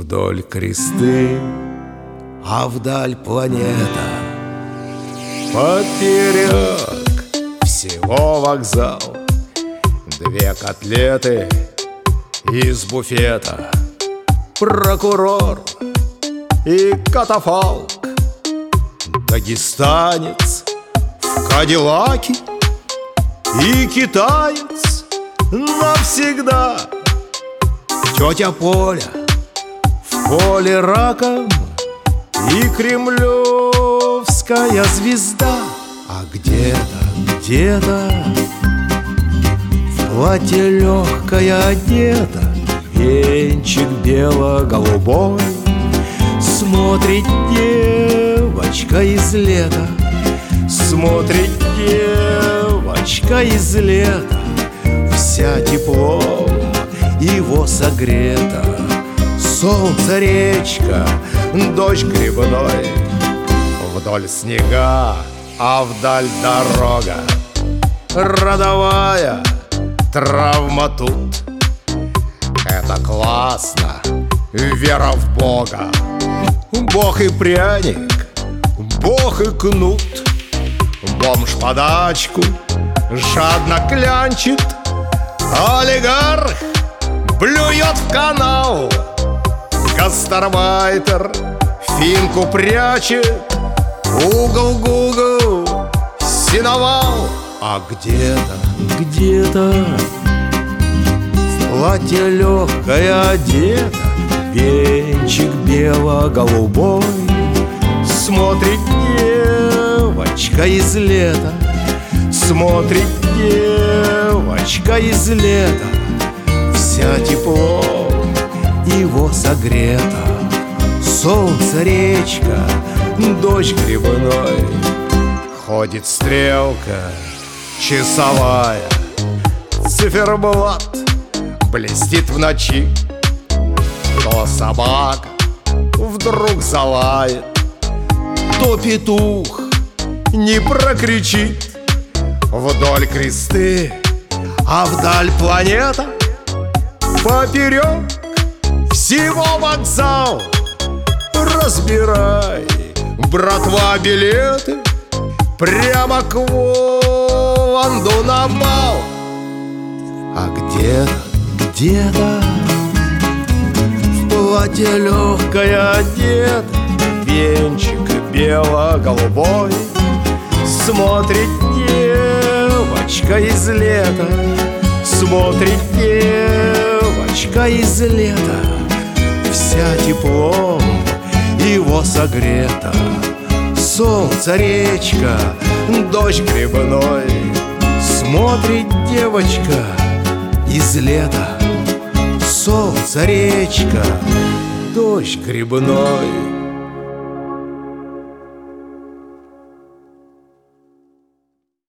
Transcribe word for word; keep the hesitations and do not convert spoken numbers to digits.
Вдоль кресты, а вдаль планета. Поперек всего вокзал, две котлеты из буфета, прокурор и катафалк, дагестанец в кадиллаке и китаец навсегда. Тетя Поля в поле раком и кремлевская звезда. А где-то, где-то в платье легкое одета, венчик бело-голубой, смотрит девочка из лета, смотрит девочка из лета, вся теплом его согрета. Солнце, речка, дождь грибной, вдоль снега, а вдаль дорога. Родовая травма тут. Это классно, вера в Бога. Бог и пряник, Бог и кнут. Бомж подачку жадно клянчит, олигарх плюет в канал, гастарбайтер финку прячет, угол-гугл, сеновал. А где-то, где-то в платье легкое одета, венчик бело-голубой, смотрит девочка из лета, смотрит девочка из лета, вся теплом его согрета. Солнце, речка, дождь грибной, ходит стрелка часовая, циферблат блестит в ночи. То собака вдруг залает, то петух не прокричит. Вдоль кресты, а вдаль планета. Поперек всего вокзал. Разбирай, братва, билеты прямо к Воланду на бал. А где-то, где-то в платье легкое одет, венчик бело-голубой, смотрит девочка из лета, смотрит девочка из лета, вся теплом его согрета. Солнце, речка, дождь грибной, смотрит девочка из лета. Солнце, речка, дождь грибной.